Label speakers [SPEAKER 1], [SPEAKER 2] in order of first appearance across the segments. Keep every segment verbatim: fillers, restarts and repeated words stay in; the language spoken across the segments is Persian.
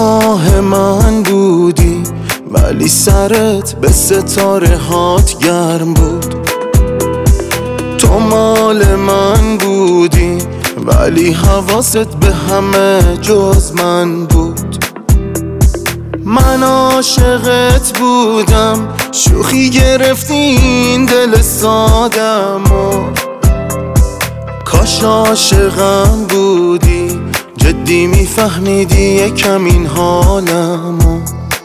[SPEAKER 1] ماه من بودی ولی سرت به ستاره هات گرم بود. تو مال من بودی ولی حواست به همه جز من بود. من عاشقت بودم، شوخی گرفتی این دل سادمو. کاش عاشقم بودی، جدی میفهمیدی یکم این حالمو.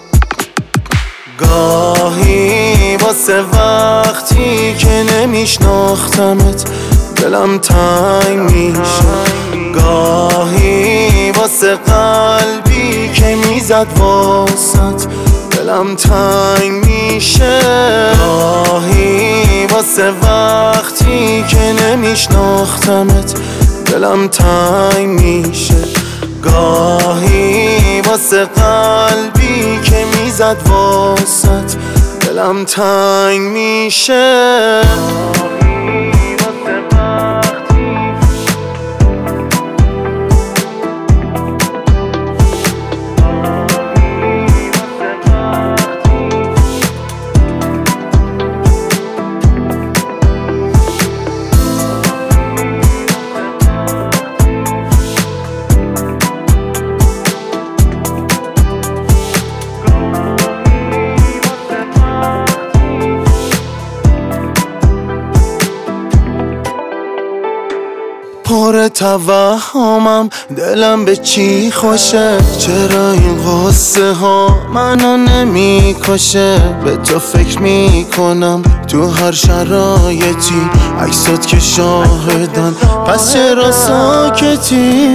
[SPEAKER 1] گاهی واسه وقتی که نمیشناختمت دلم تنگ میشه. گاهی واسه قلبی که میزد واسط دلم تنگ میشه. گاهی واسه وقتی که نمیشناختمت دلم تنگ میشه. گاهی واسه قلبی که میزد واسط دلم تنگ میشه. پر توهمم، دلم به چی خوشه؟ چرا این غصه ها منو نمی کشه؟ به تو فکر می کنم تو هر شرایطی، عکسات که شاهدن، پس چرا ساکتی؟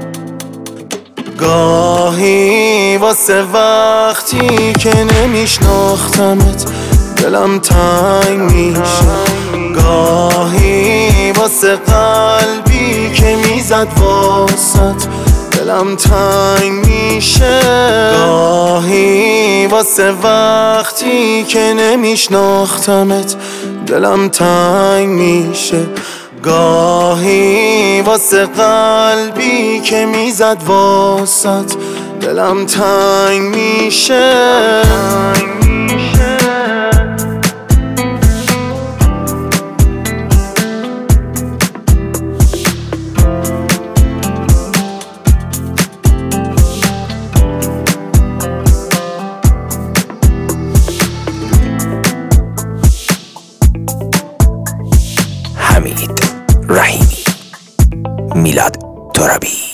[SPEAKER 1] گاهی واسه وقتی که نمیشناختمت دلم تنگ میشه. گاهی واسه قلبی که میزد واسط دلم تنگ میشه. گاهی واسه وقتی که نمیشناختمت دلم تنگ میشه. گاهی واسه قلبی که میزد واسط دلم تنگ میشه.
[SPEAKER 2] حمید رحیمی، میلاد ترابی.